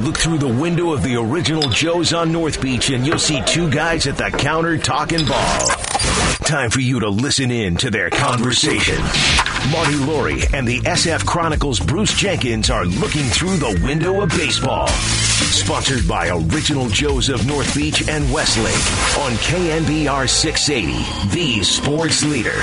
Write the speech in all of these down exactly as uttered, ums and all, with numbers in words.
Look through the window of the original Joe's on North Beach and you'll see two guys at the counter talking ball. Time for you to listen in to their conversation. Marty Laurie and the S F Chronicles' Bruce Jenkins are looking through the window of baseball. Sponsored by Original Joe's of North Beach and Westlake on K N B R six eighty, the sports leader.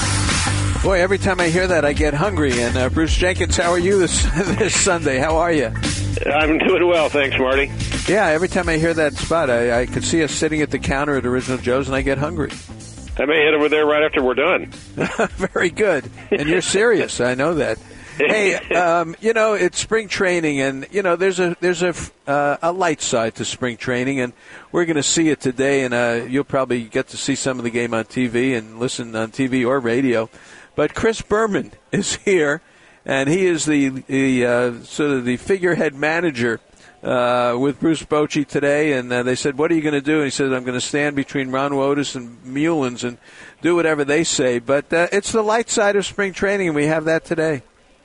Boy, every time I hear that, I get hungry. And uh, Bruce Jenkins, how are you this this Sunday? How are you? I'm doing well, thanks, Marty. Yeah, every time I hear that spot, I, I could see us sitting at the counter at Original Joe's, and I get hungry. I may head over there right after we're done. Very good. And you're serious. I know that. Hey, um, you know, it's spring training, and, you know, there's a there's a, uh, a light side to spring training, and we're going to see it today, and uh, you'll probably get to see some of the game on T V and listen on T V or radio. But Chris Berman is here, and he is the, the uh, sort of the figurehead manager uh, with Bruce Bochy today. And uh, they said, what are you going to do? And he said, I'm going to stand between Ron Wotus and Mullins and do whatever they say. But uh, it's the light side of spring training, and we have that today.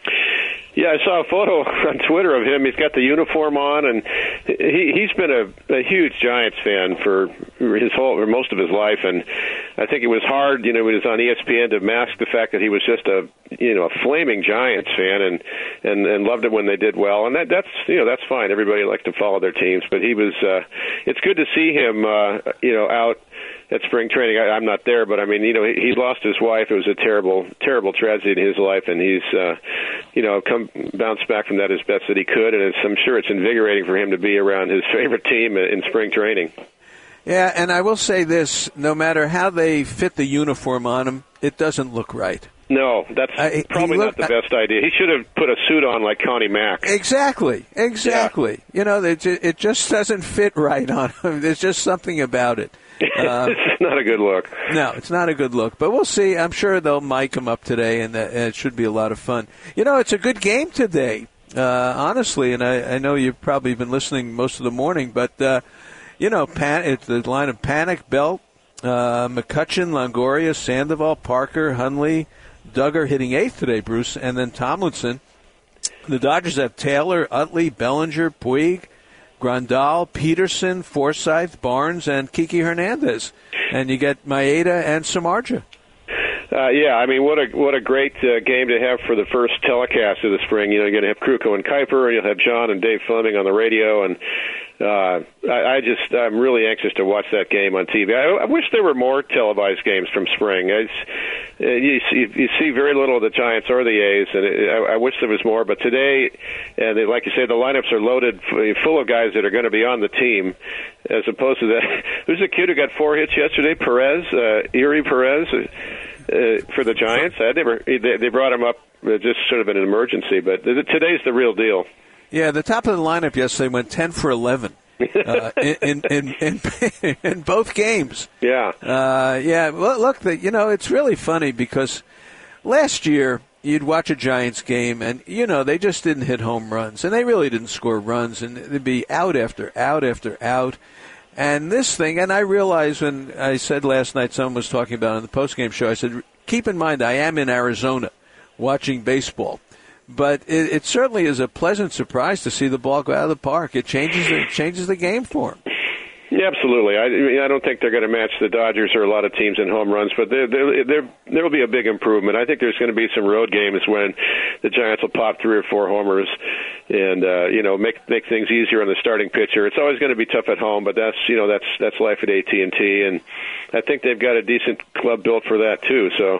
Yeah, I saw a photo on Twitter of him. He's got the uniform on, and he, he's been a, a huge Giants fan for his whole, or most of his life. And I think it was hard, you know, when he was on E S P N to mask the fact that he was just a, you know, a flaming Giants fan, and and, and loved it when they did well. And that that's you know that's fine. Everybody likes to follow their teams, but he was. Uh, it's good to see him, uh, you know, out at spring training. I, I'm not there, but I mean, you know, he, he lost his wife. It was a terrible, terrible tragedy in his life, and he's, uh, you know, come bounced back from that as best that he could. And it's, I'm sure it's invigorating for him to be around his favorite team in spring training. Yeah, and I will say this: no matter how they fit the uniform on him, it doesn't look right. No, that's uh, probably looked, not the best idea. He should have put a suit on like Connie Mack. Exactly, exactly. Yeah. You know, it, it just doesn't fit right on him. There's just something about it. Um, it's not a good look. No, it's not a good look. But we'll see. I'm sure they'll mic him up today, and, and it should be a lot of fun. You know, it's a good game today, uh, honestly, and I, I know you've probably been listening most of the morning, but, uh, you know, Pan, it's the line of Panic, Belt, uh, McCutcheon, Longoria, Sandoval, Parker, Hundley, Duggar hitting eighth today, Bruce, and then Tomlinson. The Dodgers have Taylor, Utley, Bellinger, Puig, Grandal, Peterson, Forsythe, Barnes, and Kiki Hernandez. And you get Maeda and Samardzija. Uh, yeah, I mean, what a what a great uh, game to have for the first telecast of the spring. You know, you're going to have Kruko and Kuiper, and you'll have John and Dave Fleming on the radio, and uh, I, I just I'm really anxious to watch that game on T V. I, I wish there were more televised games from spring. It's, uh, you, see, you see very little of the Giants or the A's, and it, I, I wish there was more. But today, and they, like you say, the lineups are loaded full of guys that are going to be on the team, as opposed to that. Who's the kid who got four hits yesterday? Perez, uh, Erie Perez. Uh, Uh, for the Giants, I never, they, they brought him up uh, just sort of in an emergency, but th- today's the real deal. Yeah, the top of the lineup yesterday went ten for eleven uh, in, in, in, in, in both games. Yeah. Uh, yeah, well, look, the, you know, it's really funny because last year you'd watch a Giants game and, you know, they just didn't hit home runs, and they really didn't score runs, and they'd be out after out after out. And this thing, and I realized when I said last night, someone was talking about it on the postgame show, I said, keep in mind, I am in Arizona watching baseball. But it, it certainly is a pleasant surprise to see the ball go out of the park. It changes it changes the game for them. Yeah, absolutely. I, I don't think they're going to match the Dodgers or a lot of teams in home runs, but there there will be a big improvement. I think there's going to be some road games when the Giants will pop three or four homers and uh, you know make make things easier on the starting pitcher. It's always going to be tough at home, but that's you know that's that's life at A T and T, and I think they've got a decent club built for that too. So.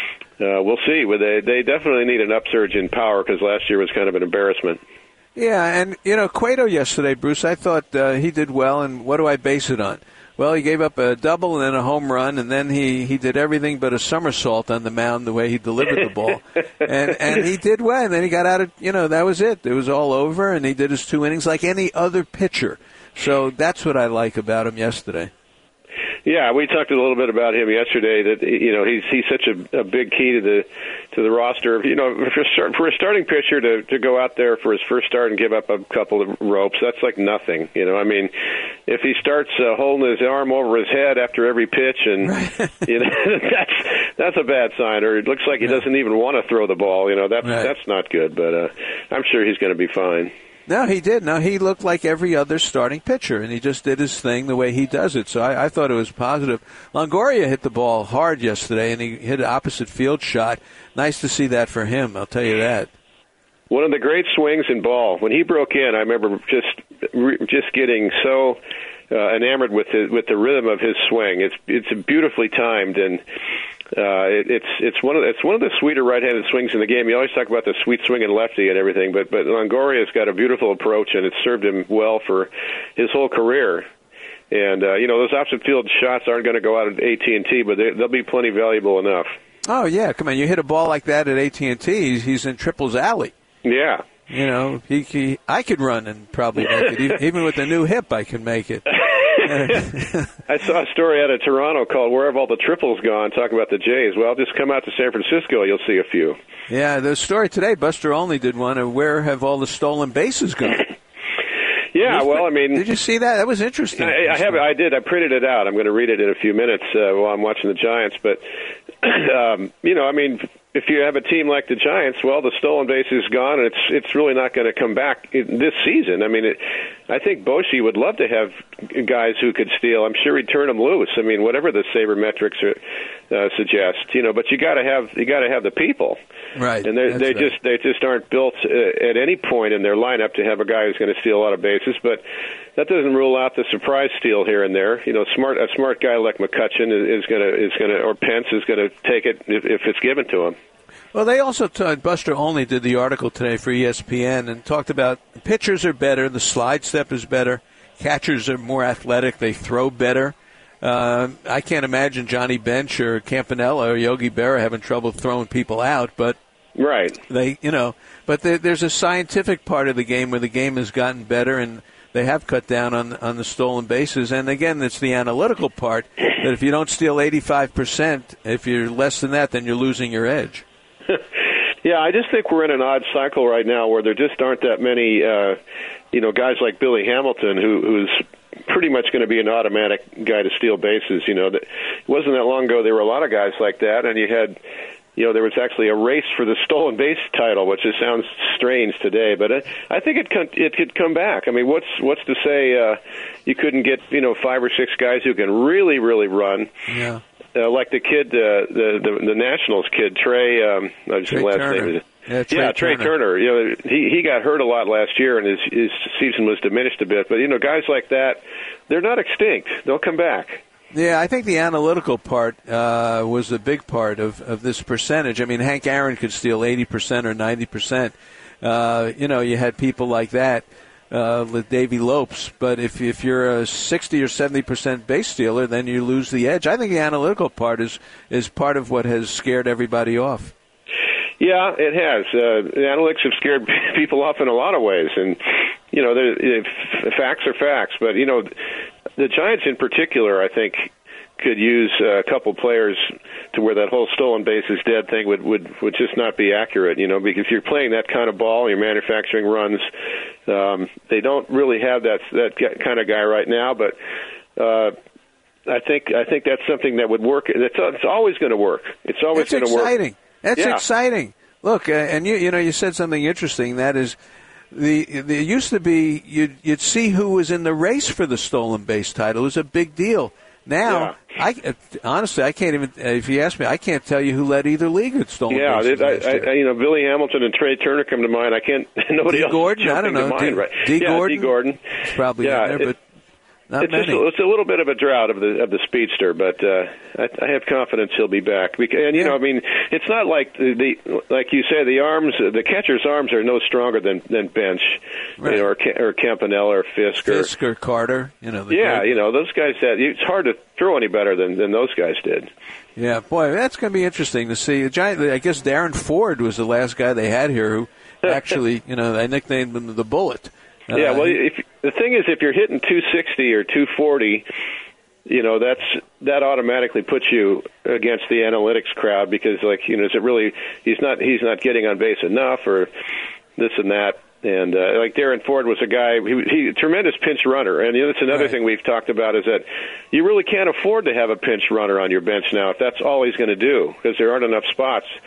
Uh, we'll see. They they definitely need an upsurge in power because last year was kind of an embarrassment. Yeah, and, you know, Cueto yesterday, Bruce, I thought uh, he did well, and what do I base it on? Well, he gave up a double and then a home run, and then he, he did everything but a somersault on the mound the way he delivered the ball. and and he did well, and then he got out of, you know, that was it. It was all over, and he did his two innings like any other pitcher. So that's what I like about him yesterday. Yeah, we talked a little bit about him yesterday. That you know he's he's such a, a big key to the to the roster. You know, for, for a starting pitcher to to go out there for his first start and give up a couple of ropes, that's like nothing. You know, I mean, if he starts uh, holding his arm over his head after every pitch, and you know that's that's a bad sign. Or it looks like he doesn't even want to throw the ball. You know, that's right. that's not good. But uh, I'm sure he's going to be fine. No, he did. No, he looked like every other starting pitcher, and he just did his thing the way he does it. So I, I thought it was positive. Longoria hit the ball hard yesterday, and he hit an opposite field shot. Nice to see that for him, I'll tell you that. One of the great swings in ball. When he broke in, I remember just just getting so uh, enamored with the, with the rhythm of his swing. It's it's beautifully timed, and uh, it, it's it's one of the, it's one of the sweeter right-handed swings in the game. You always talk about the sweet swinging lefty and everything, but but Longoria's got a beautiful approach, and it's served him well for his whole career. And uh, you know, those opposite field shots aren't going to go out at A T and T, but they, they'll be plenty valuable enough. Oh yeah, come on! You hit a ball like that at A T and T, he's in Triple's alley. Yeah. You know, he, he I could run and probably make it. Even with the new hip, I can make it. I saw a story out of Toronto called "Where Have All the Triples Gone?" talking about the Jays. Well, just come out to San Francisco, you'll see a few. Yeah, the story today, Buster Olney did one of "Where Have All the Stolen Bases Gone?" Yeah, well, I mean, did you see that? That was interesting. I, I have, I did. I printed it out. I'm going to read it in a few minutes uh, while I'm watching the Giants. But um, you know, I mean, if you have a team like the Giants, well, the stolen base is gone, and it's it's really not going to come back this season. I mean, it, I think Bochy would love to have guys who could steal. I'm sure he'd turn them loose. I mean, whatever the sabermetrics are, uh, suggest, you know. But you got to have you got to have the people, right? And they they right. just they just aren't built uh, at any point in their lineup to have a guy who's going to steal a lot of bases. But that doesn't rule out the surprise steal here and there. You know, smart a smart guy like McCutchen is going to is going to or Pence is going to take it if, if it's given to him. Well, they also t- Buster Olney did the article today for E S P N and talked about pitchers are better, the slide step is better, catchers are more athletic, they throw better. Uh, I can't imagine Johnny Bench or Campanella or Yogi Berra having trouble throwing people out, but right, they you know, but they, there's a scientific part of the game where the game has gotten better and they have cut down on on the stolen bases. And again, it's the analytical part that if you don't steal eighty-five percent, if you're less than that, then you're losing your edge. Yeah, I just think we're in an odd cycle right now where there just aren't that many, uh, you know, guys like Billy Hamilton who, who's pretty much going to be an automatic guy to steal bases. You know, that, it wasn't that long ago there were a lot of guys like that, and you had, you know, there was actually a race for the stolen base title, which just sounds strange today, but I, I think it could, it could come back. I mean, what's what's to say uh, you couldn't get, you know, five or six guys who can really, really run? Yeah. Uh, like the kid, uh, the, the the Nationals kid, Trey. Um, I just Trey last Turner. name is Yeah, Trey, yeah, Trey Turner. Turner. You know, he he got hurt a lot last year, and his his season was diminished a bit. But you know, guys like that, they're not extinct. They'll come back. Yeah, I think the analytical part uh, was a big part of, of this percentage. I mean, Hank Aaron could steal eighty percent or ninety percent. Uh, you know, you had people like that. Uh, with Davey Lopes, but if if you're a sixty or seventy percent base stealer, then you lose the edge. I think the analytical part is is part of what has scared everybody off. Yeah, it has. Uh, the analytics have scared people off in a lot of ways, and you know, the facts are facts. But you know, the Giants in particular, I think, could use a couple players to where that whole stolen bases dead thing would, would, would just not be accurate, you know, because if you're playing that kind of ball, you're manufacturing runs, um, they don't really have that that kind of guy right now, but uh, I think I think that's something that would work. It's, it's always going to work. It's always going to work. That's exciting. That's yeah. exciting. Look, uh, and you you know, you said something interesting, that is, The, the it used to be you'd, you'd see who was in the race for the stolen base title. It was a big deal. Now, yeah. I honestly, I can't even. If you ask me, I can't tell you who led either league at stolen yeah, bases. Yeah, I, I, you know, Billy Hamilton and Trey Turner come to mind. I can't. Nobody D. else. Gordon, I don't know. Mind, D. right? D. Yeah, Gordon. D. Gordon. It's probably yeah, in there, but it, not it's many. Just a, it's a little bit of a drought of the of the speedster, but uh, I, I have confidence he'll be back. Because, and you yeah. know, I mean, it's not like the, the like you say, the arms, the catcher's arms are no stronger than than Bench, right. you know, or, or Campanella or Fisk or Fisk or Carter. You know, the yeah, great, you know, those guys had. It's hard to throw any better than than those guys did. Yeah, boy, that's going to be interesting to see. The Giant, I guess Darren Ford was the last guy they had here who actually, you know, they nicknamed him the Bullet. Uh, yeah, well, if, the thing is, if you're hitting two sixty or two forty, you know, that's that automatically puts you against the analytics crowd because, like, you know, is it really he's not he's not getting on base enough or this and that. And uh, like Darren Ford was a guy, he, he a tremendous pinch runner. And you know, that's another right. thing we've talked about is that you really can't afford to have a pinch runner on your bench now if that's all he's going to do because there aren't enough spots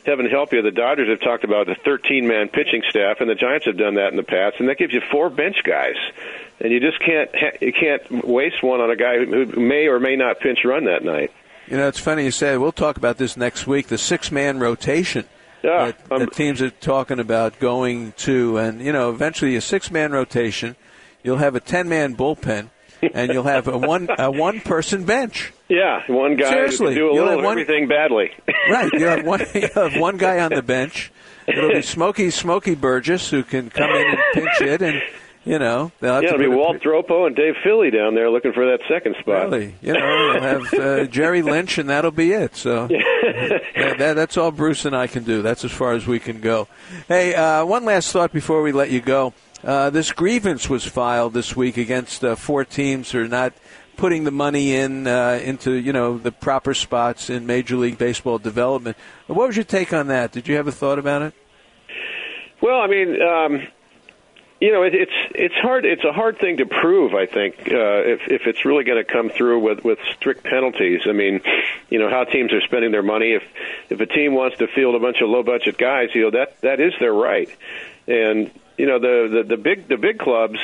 heaven help you, the Dodgers have talked about the thirteen-man pitching staff, and the Giants have done that in the past, and that gives you four bench guys. And you just can't you can't waste one on a guy who may or may not pinch run that night. You know, it's funny you say, we'll talk about this next week, the six-man rotation yeah, that, um, that teams are talking about going to. And, you know, eventually a six-man rotation, you'll have a ten-man bullpen, and you'll have a one a one-person bench. Yeah, one guy Seriously, who can do a you'll little of one, everything badly. Right, you have one you have one guy on the bench. It'll be Smokey Smokey Burgess who can come in and pinch it, and you know they'll have yeah, to it'll be a, Walt Dropo and Dave Philly down there looking for that second spot. Really, you know, you'll have uh, Jerry Lynch, and that'll be it. So that, that, that's all Bruce and I can do. That's as far as we can go. Hey, uh, one last thought before we let you go. Uh, this grievance was filed this week against uh, four teams who are not putting the money in uh, into, you know, the proper spots in Major League Baseball development. What was your take on that? Did you have a thought about it? Well, I mean, um, you know, it, it's it's hard. It's a hard thing to prove, I think, uh, if if it's really going to come through with, with strict penalties. I mean, you know, how teams are spending their money. If if a team wants to field a bunch of low budget guys, you know, that that is their right. And you know, the the, the big the big clubs.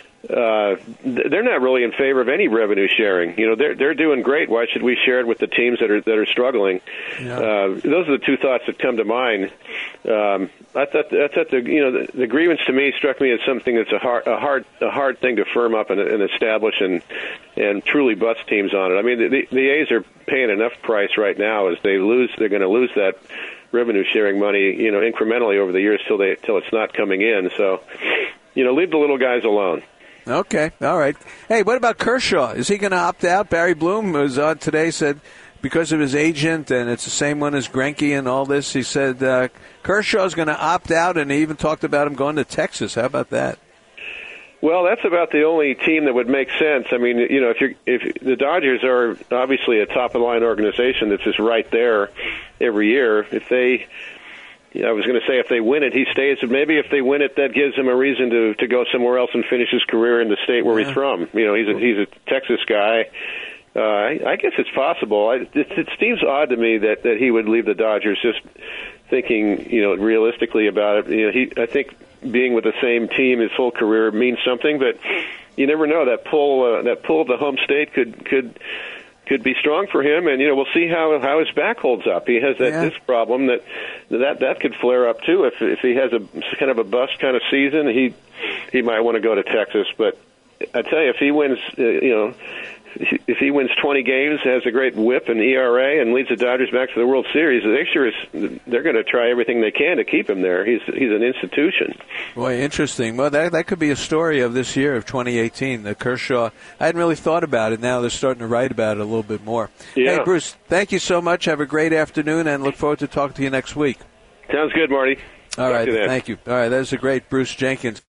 Uh, they're not really in favor of any revenue sharing. You know, they're they're doing great. Why should we share it with the teams that are that are struggling? Yeah. Uh, those are the two thoughts that come to mind. Um, I thought that's at the you know the, the grievance to me struck me as something that's a hard a hard a hard thing to firm up and, and establish and and truly bust teams on it. I mean, the, the A's are paying enough price right now as they lose. They're going to lose that revenue sharing money, you know, incrementally over the years till they till it's not coming in. So, you know, leave the little guys alone. Okay, all right. Hey, what about Kershaw? Is he going to opt out? Barry Bloom was on today, said because of his agent, and it's the same one as Greinke and all this, he said uh, Kershaw's going to opt out, and he even talked about him going to Texas. How about that? Well, that's about the only team that would make sense. I mean, you know, if you if the Dodgers are obviously a top-of-the-line organization that's just right there every year, if they... I was going to say if they win it, he stays. Maybe if they win it, that gives him a reason to to go somewhere else and finish his career in the state where yeah. he's from. You know, he's a, he's a Texas guy. Uh, I, I guess it's possible. I, it, it seems odd to me that, that he would leave the Dodgers. Just thinking, you know, realistically about it. You know, he I think being with the same team his whole career means something, but you never know. That pull uh, that pull of the home state could could. could be strong for him, and you know we'll see how how his back holds up. He has that yeah. disc problem that that that could flare up too. If if he has a kind of a bust kind of season, he he might want to go to Texas. But I tell you, if he wins, uh, you know, if he wins twenty games, has a great whip and E R A, and leads the Dodgers back to the World Series, they sure is, they're going to try everything they can to keep him there. He's he's an institution. Boy, interesting. Well, that that could be a story of this year of twenty eighteen. The Kershaw. I hadn't really thought about it. Now they're starting to write about it a little bit more. Yeah. Hey, Bruce, thank you so much. Have a great afternoon, and look forward to talking to you next week. Sounds good, Marty. All Talk right, to you then. thank you. All right, that is a great Bruce Jenkins.